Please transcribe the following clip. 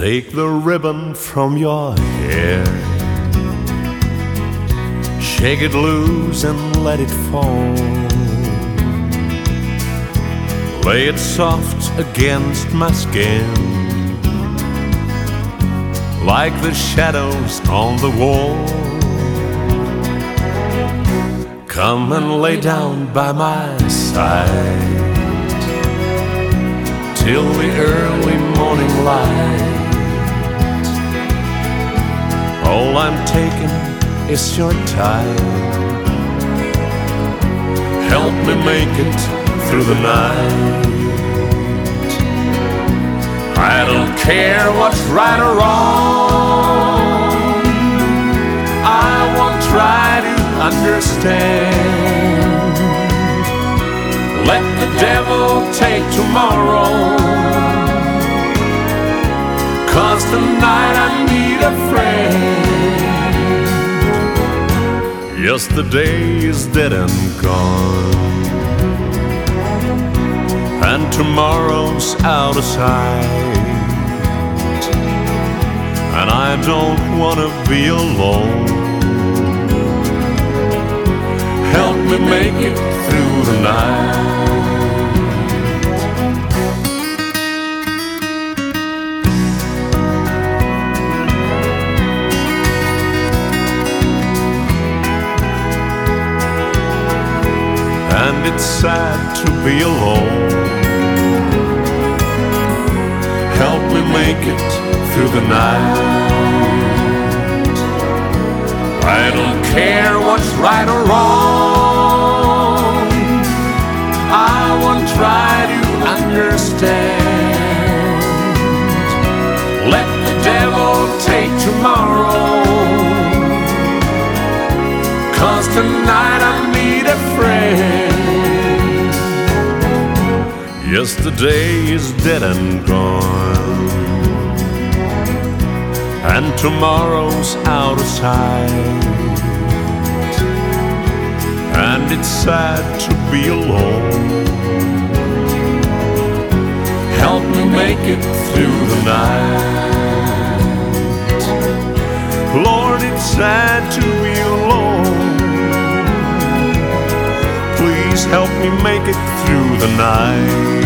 Take the ribbon from your hair, shake it loose and let it fall. Lay it soft against my skin, like the shadows on the wall. Come and lay down by my side till the early morning light. All I'm taking is your time. Help me make it through the night. I don't care what's right or wrong, I won't try to understand. Let the devil take tomorrow, 'cause tonight I need a friend. Yesterday is dead and gone, and tomorrow's out of sight, and I don't want to be alone. Help me make it through the night. And it's sad to be alone. Help me make it through the night. I don't care what's right or wrong, I won't try to understand. Let the devil take tomorrow, 'cause tonight I need a friend. Yesterday is dead and gone, and tomorrow's out of sight, and it's sad to be alone. Help me make it through the night. Lord, it's sad to be alone. Please help me make it through the night.